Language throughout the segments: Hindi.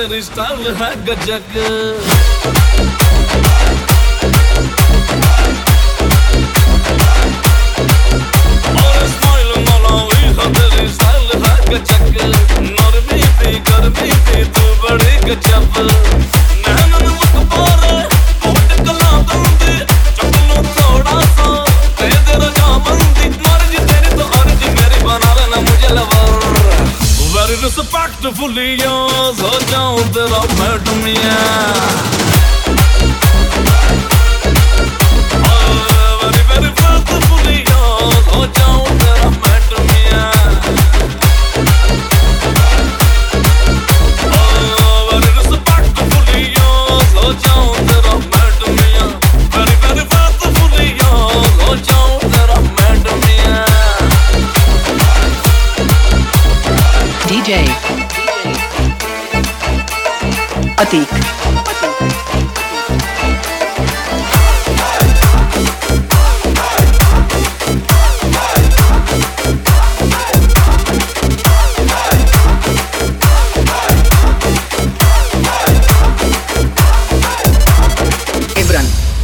तेरी स्टाइल है गजब। और स्माइल मनावी है तेरी स्टाइल है गजब। नरमी थी गर्मी थी तू बड़ी गजब। नैनन मुकबारे होठ कला दूंगी चुकलू थोड़ा सा दे दे रजामंदी। मर्जी तेरी तो अर्जी मेरी बना लेना मुझे लवर। Very respectfully yours, हो जाऊं तेरा madam very very respectfully yours, हो जाऊं तेरा मैडम very respectfully yours, हो जाऊं तेरा madam very very respectfully yours, हो जाऊं तेरा madam. DJ Atik Ibran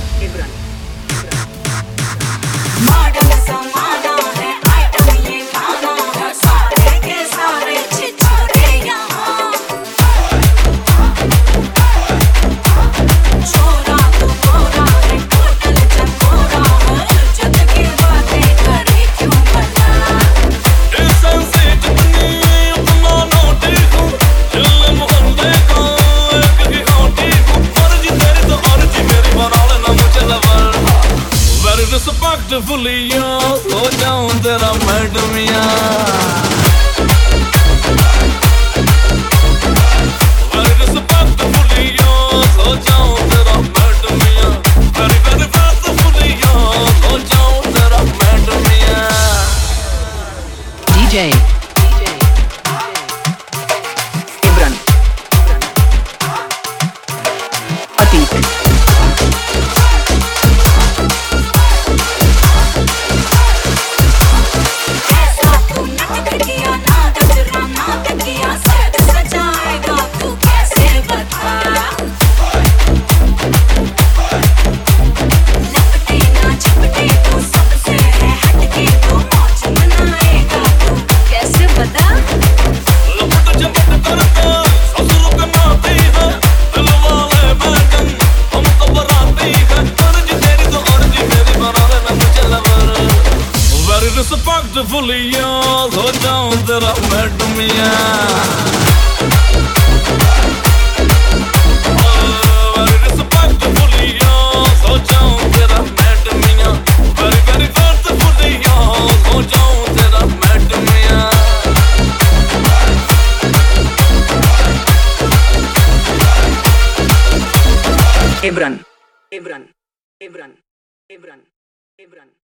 respectfully yours, हो जाऊं तेरा मैडम very respectfully yours, हो जाऊं तेरा madam very very respectfully yours, हो जाऊं तेरा madam. DJ Ibran Atik respectfully yours, हो जाऊं तेरा मैडम very respectfully yours, हो जाऊं तेरा madam very very respectfully yours, हो जाऊं तेरा madam. Ibran Ibran Ibran Ibran Ibran